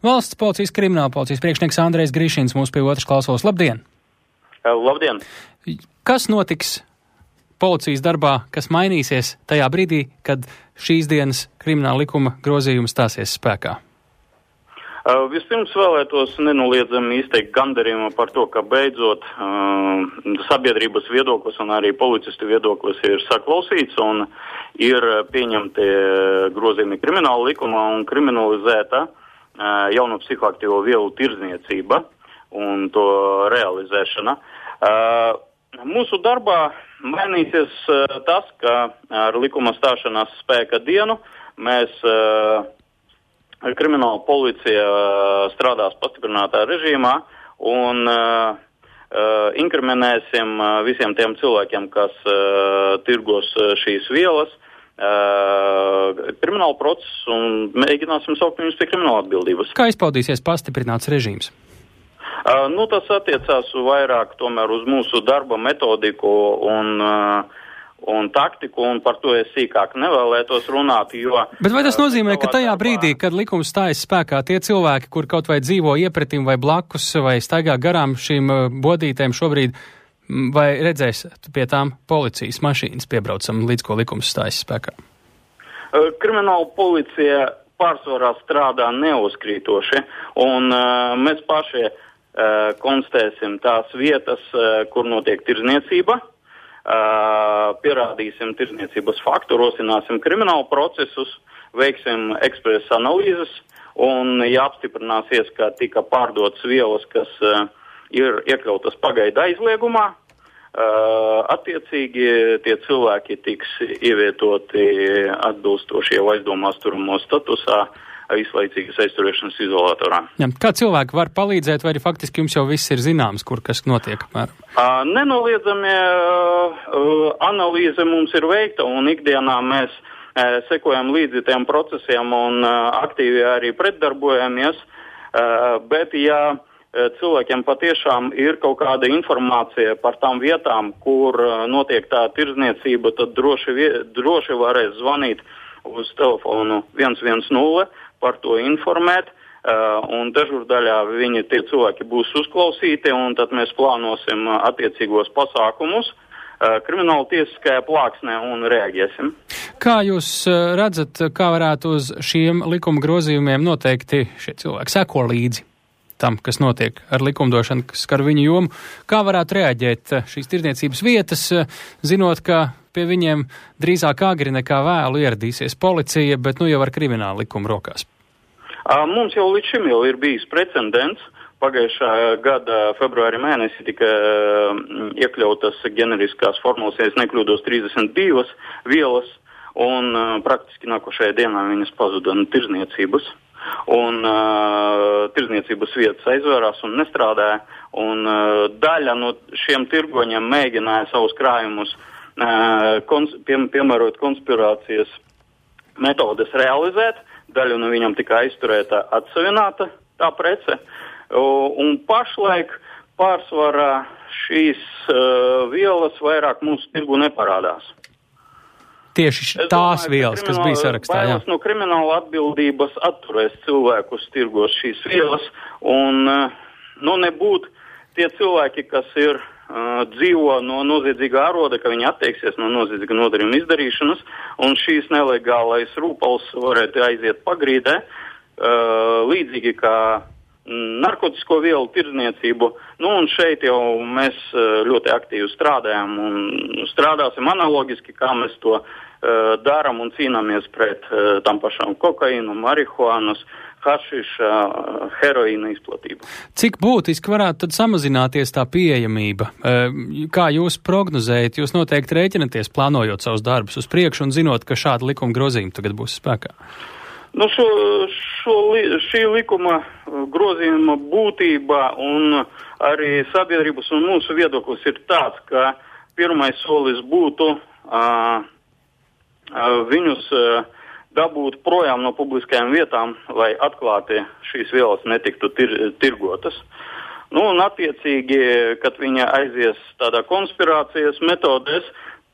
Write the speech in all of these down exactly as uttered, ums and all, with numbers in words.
Valsts policijas krimināla policijas priekšnieks Andrejs Grišins mūs pie otras klausos. Labdien! Labdien! Kas notiks policijas darbā, kas mainīsies tajā brīdī, kad šīs dienas krimināla likuma grozījums stāsies spēkā? Uh, vispirms vēlētos nenoliedzami izteikt gandarījumu par to, ka beidzot uh, sabiedrības viedoklis un arī policistu viedoklis ir saklausīts un ir pieņemti grozījumi krimināla likumā un kriminalizēta uh, jaunu psihoaktīvo vielu tirdzniecība un to realizēšana. Uh, mūsu darbā mainīsies uh, tas, ka ar likuma stāšanās spēka dienu mēs uh, Krimināla policija strādās pastiprinātā režīmā un uh, uh, inkriminēsim visiem tiem cilvēkiem, kas uh, tirgos šīs vielas, uh, kriminālu procesu un mēģināsim saukt viņus pie krimināla atbildības. Kā izpaudīsies pastiprināts režīms? Uh, nu, tas attiecās vairāk tomēr uz mūsu darba metodiku un uh, un taktiku, un par to es sīkāk nevēlētos runāt, jo... Bet vai tas nozīmē, ka tajā brīdī, kad likums stājas spēkā, tie cilvēki, kur kaut vai dzīvo iepretim vai blakus vai staigā garām šīm bodītēm šobrīd, vai redzēs pie tām policijas mašīnas piebraucam, līdz ko likums stājas spēkā? Krimināla policija pārsvarā strādā neuzkrītoši, un uh, mēs paši uh, konstatēsim tās vietas, uh, kur notiek tirdzniecība, Uh, pierādīsim tirdzniecības faktu, rosināsim kriminālu procesus, veiksim ekspresa analīzes un, ja apstiprināsies, ka tika pārdotas vielas, kas uh, ir iekļautas pagaida aizliegumā, uh, attiecīgi tie cilvēki tiks ievietoti atbilstoši jau aizdomās turamo statusā īslaicīgas aizturēšanas izolatorā. Jā, kā cilvēki var palīdzēt, vai arī faktiski jums jau viss ir zināms, kur kas notiek? Uh, nenoliedzami uh, analīze mums ir veikta, un ikdienā mēs uh, sekojam līdzi tiem procesiem un uh, aktīvi arī pretdarbojamies, uh, bet ja uh, cilvēkiem patiešām ir kaut kāda informācija par tām vietām, kur uh, notiek tā tirdzniecība, tad droši, droši varēs zvanīt uz telefonu viens viens nulle, par to informēt, uh, un dežurdaļā viņi tie cilvēki būs uzklausīti, un tad mēs plānosim uh, attiecīgos pasākumus uh, krimināla tiesiskajā plāksnē un reaģēsim. Kā jūs uh, redzat, kā varētu uz šiem likuma grozījumiem noteikti šie cilvēki seko līdzi tam, kas notiek ar likumdošanu, kas skar viņu jomu? Kā varētu reaģēt šīs tirdzniecības vietas, uh, zinot, ka pie viņiem drīzāk agri nekā vēlu ieradīsies policija, bet nu jau ar kriminālu likumu rokās? Mums jau līdz šim jau ir bijis precedents. Pagājušā gada februāri mēnesī tika iekļautas generiskās formulas, ja es nekļūdos, trīsdesmit divas vielas, un praktiski nākošajā dienā viņas pazuda no tirdzniecības. Un uh, tirdzniecības vietas aizvērās un nestrādāja, un uh, daļa no šiem tirgoņiem mēģināja savus krājumus Kons, pie, piemērot konspirācijas metodes realizēt, daļu no viņam tika aizturēta atsavināta tā prece, un pašlaik pārsvarā šīs uh, vielas vairāk mūsu tirgu neparādās. Tieši tās domāju, vielas, kas bija sarakstā, jā. No krimināla atbildības atturēs cilvēkus tirgos šīs vielas, un uh, nu nebūt tie cilvēki, kas ir Uh, dzīvo no noziedzīgā aroda, ka viņi atteiksies no noziedzīga nodarījuma izdarīšanas, un šīs nelegālais rūpals varētu aiziet pagrīdē, uh, līdzīgi kā narkotisko vielu tirdzniecību. Nu, un šeit jau mēs uh, ļoti aktīvi strādājam un strādāsim analogiski, kā mēs to uh, darām un cīnāmies pret uh, tam pašām kokaīnu, marihuānas, hašiša, heroīna izplatību. Cik būtiski varētu tad samazināties tā pieejamība? Kā jūs prognozējat, jūs noteikti rēķinaties, plānojot savus darbus uz priekšu un zinot, ka šāda likuma grozījuma tagad būs spēkā? Nu, šo, šo, šī likuma grozījuma būtība un arī sabiedrības un mūsu viedoklis ir tāds, ka pirmais solis būtu uh, uh, viņus uh, dabūt projām no publiskajām vietām, lai atklāti šīs vielas netiktu tir, tirgotas. Nu, un attiecīgi, kad viņa aizies tādā konspirācijas metodēs,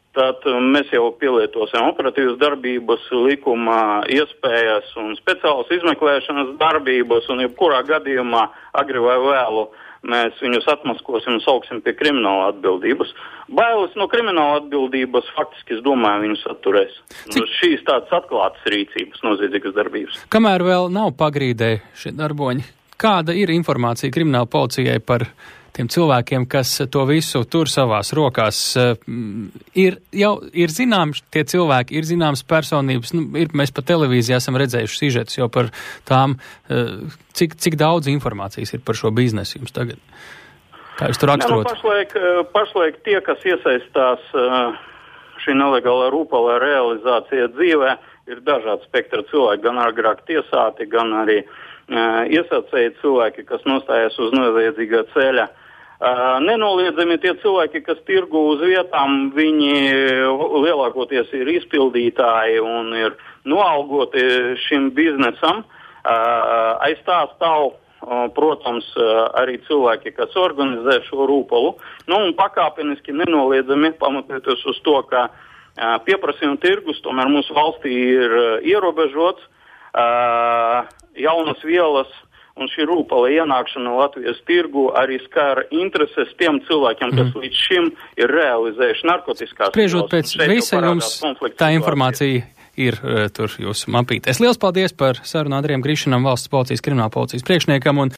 tad mēs jau pielietosim operatīvas darbības, likuma iespējas un speciālas izmeklēšanas darbības, un jebkurā gadījumā agri vai vēlu mēs viņus atmaskosim un sauksim pie krimināla atbildības. Bailes no krimināla atbildības faktiski, es domāju, viņus atturēs. Cik... Nu, šīs tādas atklātas rīcības, noziedzīgas darbības. Kamēr vēl nav pagrīdē šie darboņi, kāda ir informācija krimināla policijai par tiem cilvēkiem, kas to visu tur savās rokās? Ir jau ir zināms, tie cilvēki, ir zināmas personības, nu, ir, mēs pa televīzijā esam redzējuši sižetus jau par tām, cik, cik daudz informācijas ir par šo biznesu jums tagad? Kā jūs tur raksturot? Jā, nu, pašlaik, pašlaik tie, kas iesaistās šī nelegālā rūpalā realizācija dzīvē, ir dažādi spektra cilvēki, gan agrāk tiesāti, gan arī uh, iesācēji cilvēki, kas nostājas uz noziedzīgā ceļa. Uh, nenoliedzami tie cilvēki, kas tirgu uz vietām, viņi lielākoties ir izpildītāji un ir noalgoti šim biznesam. Uh, aiz tā stāv, uh, protams, uh, arī cilvēki, kas organizē šo rūpalu. Nu, un pakāpeniski nenoliedzami pamatoties uz to, ka uh, pieprasījuma tirgus tomēr mūsu valstī ir uh, ierobežots, uh, jaunas vielas, un šī rūpala ienākšana Latvijas tirgu arī skar intereses tiem cilvēkiem, kas mm. līdz šim ir realizējuši narkotiskās. Spriežot pēc visa jums, tā informācija ir uh, tur jūsu mapītēs. Liels paldies par sarunu Andrijam Grišanam, valsts policijas krimināla policijas priekšniekam. Un